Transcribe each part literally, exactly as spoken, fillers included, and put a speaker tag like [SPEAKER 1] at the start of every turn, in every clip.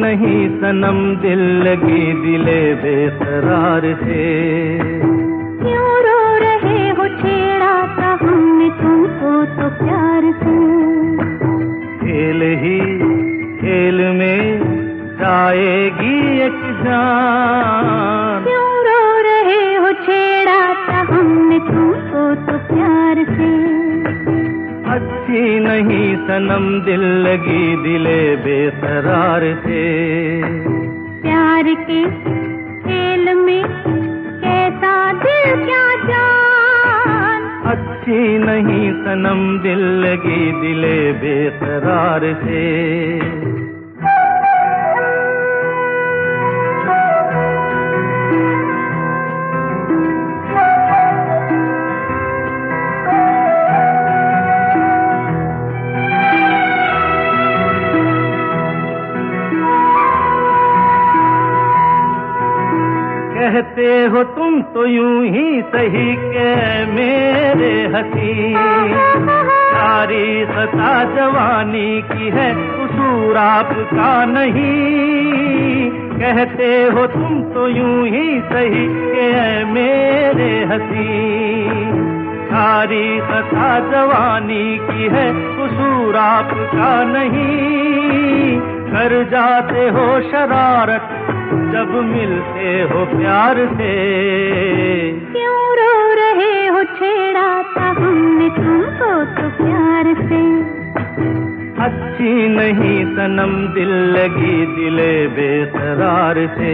[SPEAKER 1] नहीं सनम दिल लगी दिले बेकरार से।
[SPEAKER 2] क्यों रो रहे हो, छेड़ा था हमने तुमको तो प्यार से।
[SPEAKER 1] खेल ही खेल में जाएगी एक जान।
[SPEAKER 2] क्यों रो रहे हो, छेड़ा था हमने तुमको तो प्यार से।
[SPEAKER 1] अच्छी नहीं सनम दिल लगी दिले बेकरार से।
[SPEAKER 2] प्यार के खेल में कैसा दिल क्या जान।
[SPEAKER 1] अच्छी नहीं सनम दिल लगी दिले बेकरार से। कहते हो तुम तो यूं ही सही के मेरे हसी। सारी सता जवानी की है कसूर आपका नहीं। कहते हो तुम तो यूं ही सही के मेरे हसी। सारी सता जवानी की है कसूर आपका नहीं। कर जाते हो शरारत जब मिलते हो प्यार से।
[SPEAKER 2] क्यों रो रहे हो, छेड़ा था हमने तुमको तो प्यार से।
[SPEAKER 1] अच्छी नहीं सनम दिल लगी दिले बेकरार से।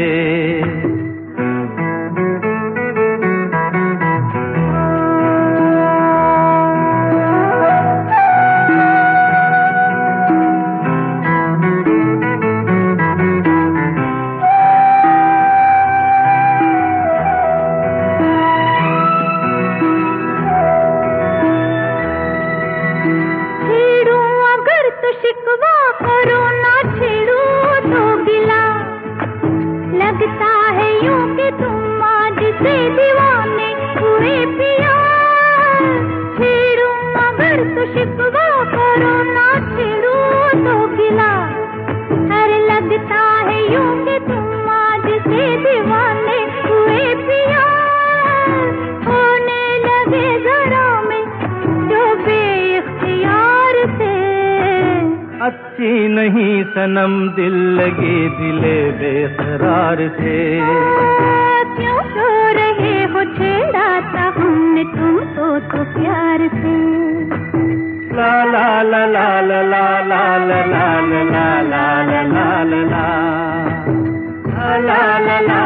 [SPEAKER 2] शिकवा करो ना छेड़ो तो गिला। लगता है यूं कि तुम आज से दीवाने हुए पिया। छेड़ो मगर तो शिकवा करो ना छेड़ो तो गिला। अरे लगता है यूं कि तुम आज से दीवाने हुए पिया। होने लगे जरा में जो बेइख्तियार से।
[SPEAKER 1] अच्छी नहीं सनम दिल लगी दिले बेकरार से।
[SPEAKER 2] क्यों रो रहे हो, छेड़ा था हमने तुमको तो प्यार से।
[SPEAKER 1] ला ला ला ला ला ला ला ला ला ला ला ला ला ला ला ला ला ला ला